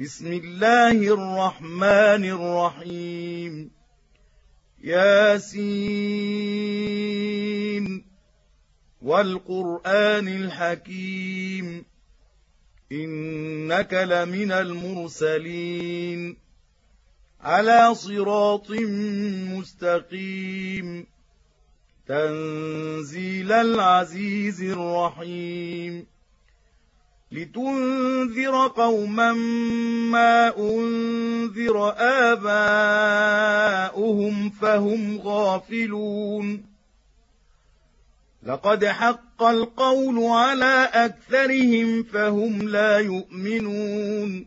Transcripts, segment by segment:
بسم الله الرحمن الرحيم ياسين والقرآن الحكيم إنك لمن المرسلين على صراط مستقيم تنزيل العزيز الرحيم لتنذر قوما ما أنذر آباؤهم فهم غافلون لقد حق القول على أكثرهم فهم لا يؤمنون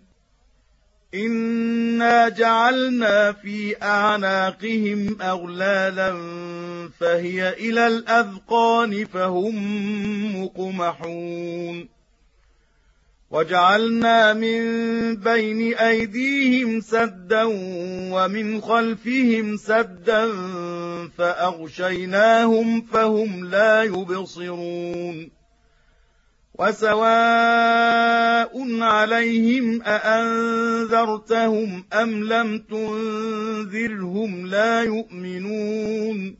إنا جعلنا في أعناقهم أغلالا فهي إلى الأذقان فهم مقمحون وجعلنا من بين أيديهم سدا ومن خلفهم سدا فأغشيناهم فهم لا يبصرون وسواء عليهم أأنذرتهم أم لم تنذرهم لا يؤمنون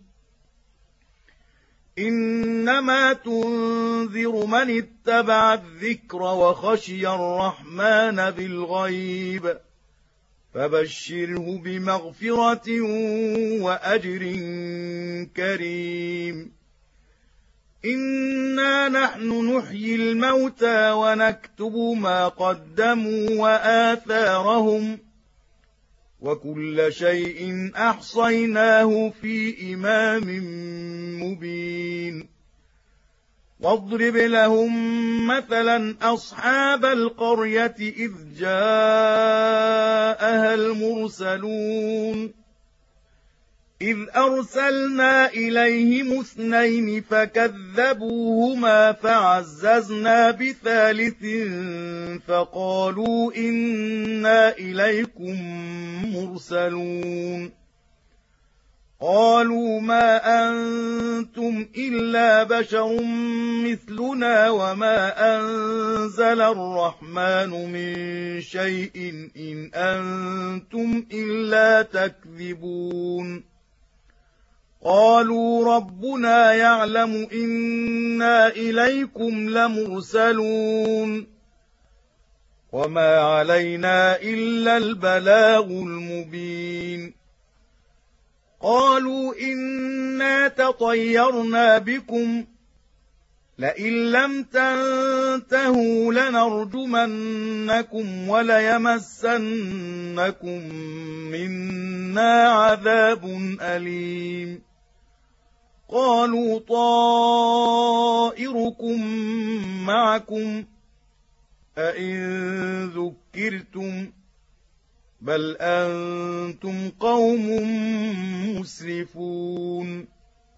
إنما تنذر من اتبع الذكر وخشي الرحمن بالغيب فبشره بمغفرة وأجر كريم إنا نحن نحيي الموتى ونكتب ما قدموا وآثارهم وكل شيء أحصيناه في إمام مبين واضرب لهم مثلا أصحاب القرية إذ جاءها المرسلون إذ أرسلنا إليهم 2 فكذبوهما فعززنا بثالث فقالوا إنا إليكم مرسلون قالوا ما أنتم إلا بشر مثلنا وما أنزل الرحمن من شيء إن أنتم إلا تكذبون قالوا ربنا يعلم إنا إليكم لمرسلون وما علينا إلا البلاغ المبين قالوا إنا تطيرنا بكم لئن لم تنتهوا لنرجمنكم وليمسنكم منا عذاب أليم قالوا طائركم معكم أئن ذكرتم بل أنتم قوم مسرفون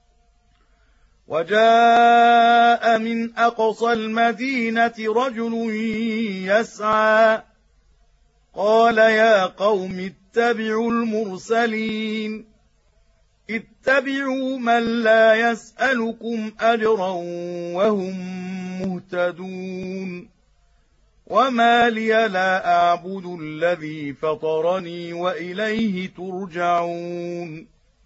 وجاء من أقصى المدينة رجل يسعى قال يا قوم اتبعوا المرسلين اتبعوا من لا يسألكم أجرا وهم مهتدون وما لي لا أعبد الذي فطرني وإليه ترجعون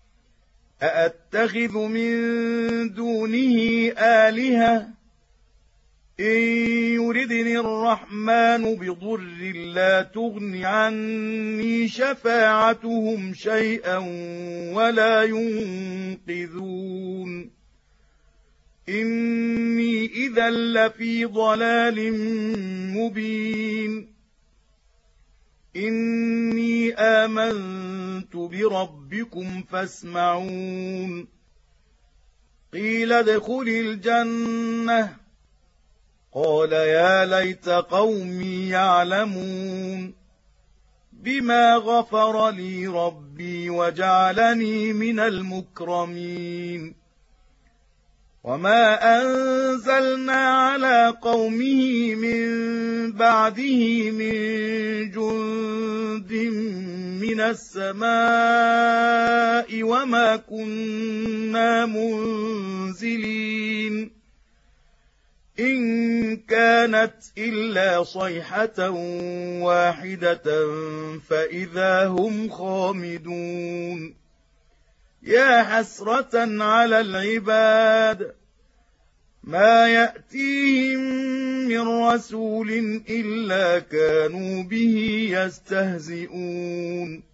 أأتخذ من دونه آلهة إن يردني الرحمن بضر لا تغن عني شفاعتهم شيئا ولا ينقذون إني إذا لفي ضلال مبين إني آمنت بربكم فاسمعون قيل ادخل الجنة قال يا ليت قومي يعلمون بما غفر لي ربي وجعلني من المكرمين وما أنزلنا على قومه من بعده من جند من السماء وما كنا منزلين إن كانت إلا صيحة واحدة فإذا هم خامدون يا حسرة على العباد ما يأتيهم من رسول إلا كانوا به يستهزئون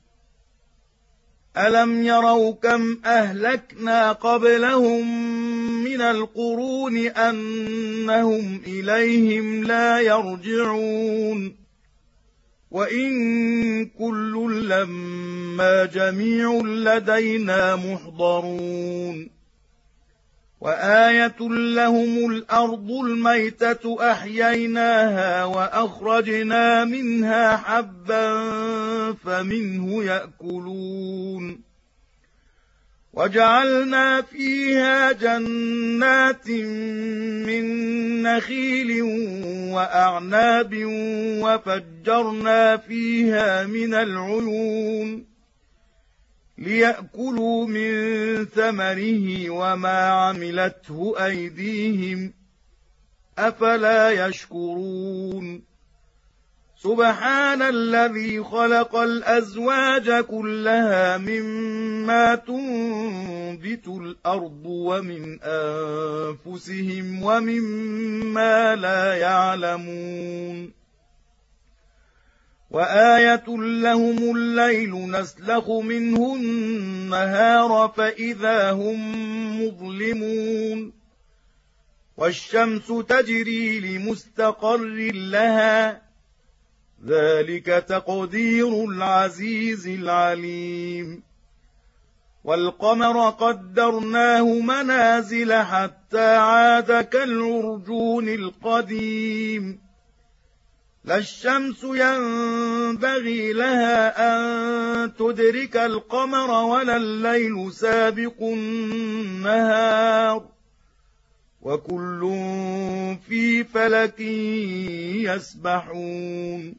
ألم يروا كم أهلكنا قبلهم من القرون أنهم إليهم لا يرجعون وإن كل لما جميع لدينا محضرون وآية لهم الأرض الميتة أحييناها وأخرجنا منها حبا فمنه يأكلون وجعلنا فيها جنات من نخيل وأعناب وفجرنا فيها من العيون ليأكلوا من ثمره وما عملته أيديهم أفلا يشكرون سبحان الذي خلق الأزواج كلها مما تنبت الأرض ومن أنفسهم ومما لا يعلمون وآية لهم الليل نسلخ منه النهار فإذا هم مظلمون والشمس تجري لمستقر لها ذلك تقدير العزيز العليم والقمر قدرناه منازل حتى عاد كالعرجون القديم لا الشمس ينبغي لها أن تدرك القمر ولا الليل سابق النهار وكل في فلك يسبحون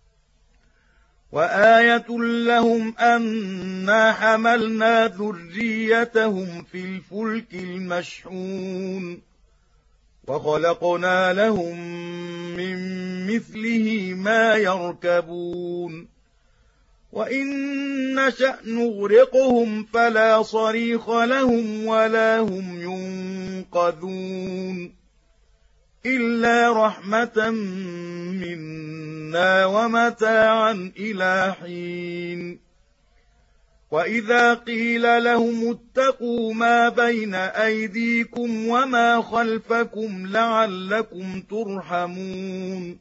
وآية لهم أنا حملنا ذريتهم في الفلك المشحون وخلقنا لهم من مثله ما يركبون وإن نشأ نغرقهم فلا صريخ لهم ولا هم ينقذون إلا رحمة منا ومتاعا إلى حين وإذا قيل لهم اتقوا ما بين أيديكم وما خلفكم لعلكم ترحمون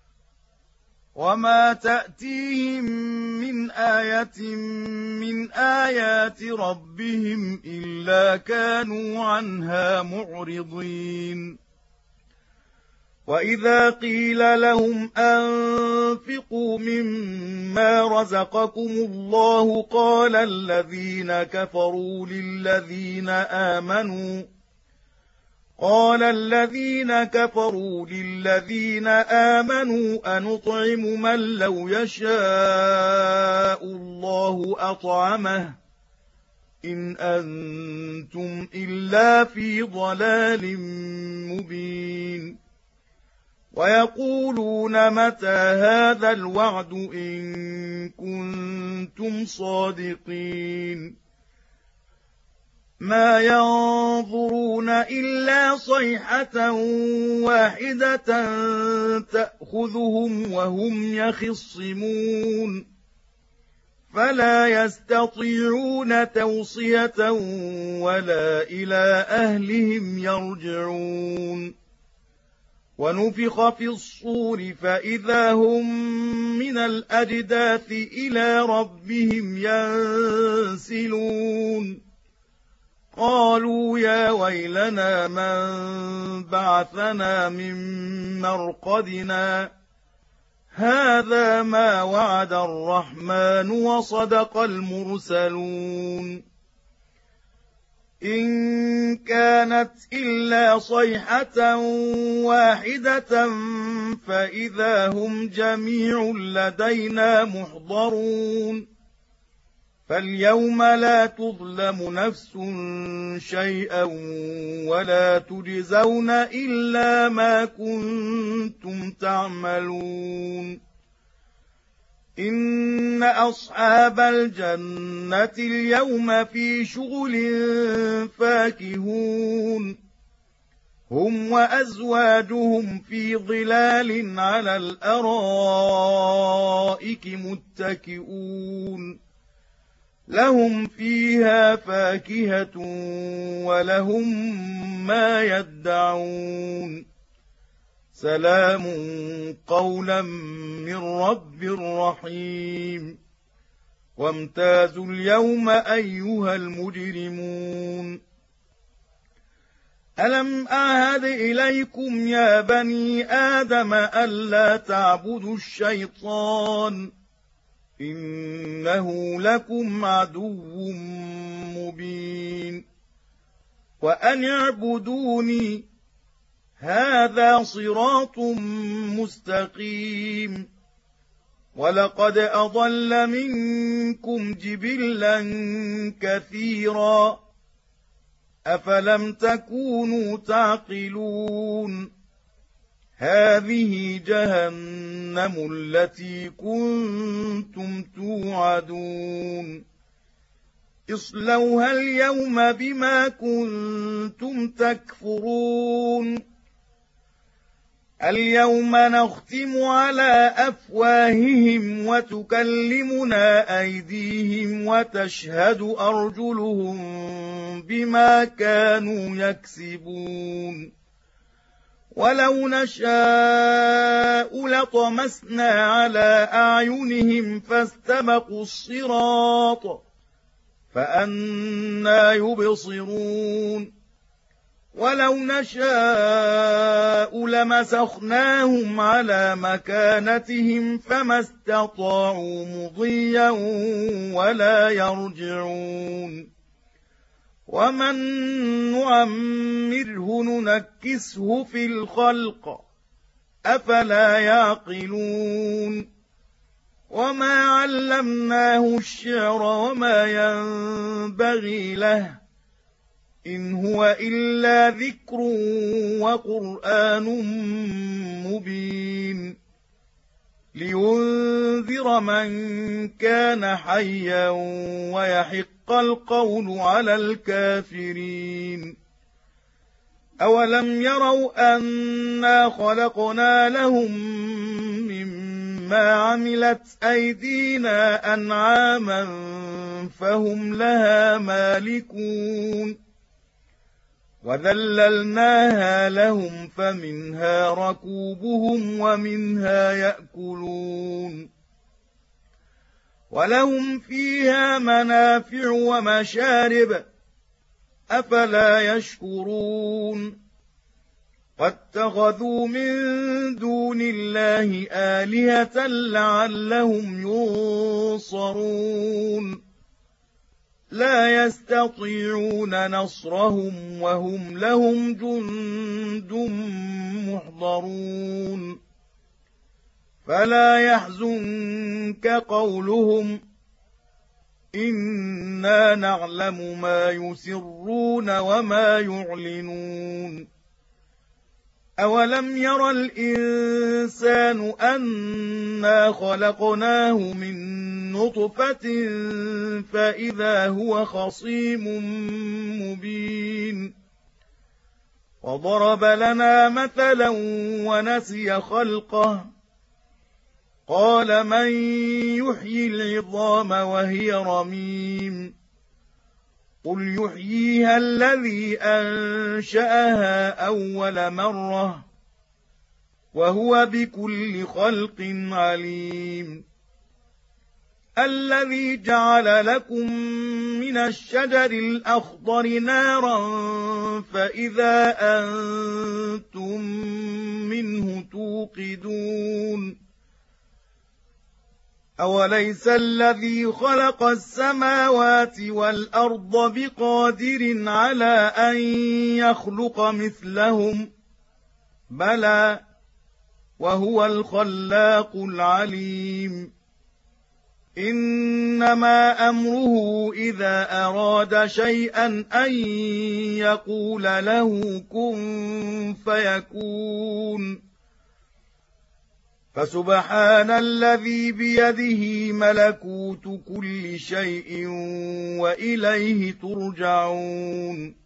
وما تأتيهم من آية من آيات ربهم إلا كانوا عنها معرضين وإذا قيل لهم أنفقوا مما رزقكم الله قال الذين كفروا للذين آمنوا أنطعم من لو يشاء الله أطعمه إن أنتم إلا في ضلال مبين ويقولون متى هذا الوعد إن كنتم صادقين ما ينظرون إلا صيحة واحدة تأخذهم وهم يخصمون فلا يستطيعون توصية ولا إلى أهلهم يرجعون ونفخ في الصور فإذا هم من الأجداث إلى ربهم ينسلون قالوا يا ويلنا من بعثنا من مرقدنا هذا ما وعد الرحمن وصدق المرسلون إن كانت إلا صيحة واحدة فإذا هم جميع لدينا محضرون فاليوم لا تظلم نفس شيئا ولا تجزون إلا ما كنتم تعملون إن أصحاب الجنة اليوم في شغل فاكهون هم وأزواجهم في ظلال على الأرائك متكئون لهم فيها فاكهة ولهم ما يدعون سلام قولا من رب رحيم وامتازوا اليوم أيها المجرمون ألم أعهد إليكم يا بني آدم ألا تعبدوا الشيطان إنه لكم عدو مبين وأن اعبدوني هذا صراط مستقيم ولقد أضل منكم جبلا كثيرا أفلم تكونوا تعقلون هذه جهنم التي كنتم توعدون اصلوها اليوم بما كنتم تكفرون اليوم نختم على أفواههم وتكلمنا أيديهم وتشهد أرجلهم بما كانوا يكسبون ولو نشاء لطمسنا على أعينهم فاستبقوا الصراط فأنى يبصرون ولو نشاء لمسخناهم على مكانتهم فما استطاعوا مضيا ولا يرجعون ومن نعمره ننكسه في الخلق أفلا يعقلون وما علمناه الشعر وما ينبغي له إن هو إلا ذكر وقرآن مبين لينذر من كان حيا ويحق القول على الكافرين أولم يروا أنا خلقنا لهم مما عملت أيدينا أنعاما فهم لها مالكون وذللناها لهم فمنها ركوبهم ومنها يأكلون ولهم فيها منافع ومشارب أفلا يشكرون واتخذوا من دون الله آلهة لعلهم ينصرون لا يستطيعون نصرهم وهم لهم جند محضرون فلا يحزنك قولهم إنا نعلم ما يسرون وما يعلنون أولم ير الإنسان أنا خلقناه من نطفة فإذا هو خصيم مبين وضرب لنا مثلا ونسي خلقه قال من يحيي العظام وهي رميم قل يحييها الذي أنشأها أول مرة وهو بكل خلق عليم الذي جعل لكم من الشجر الأخضر نارا فإذا أنتم منه توقدون أوليس الذي خلق السماوات والأرض بقادر على أن يخلق مثلهم بلى وهو الخلاق العليم إن إنما أمره إذا أراد شيئا أن يقول له كن فيكون فسبحان الذي بيده ملكوت كل شيء وإليه ترجعون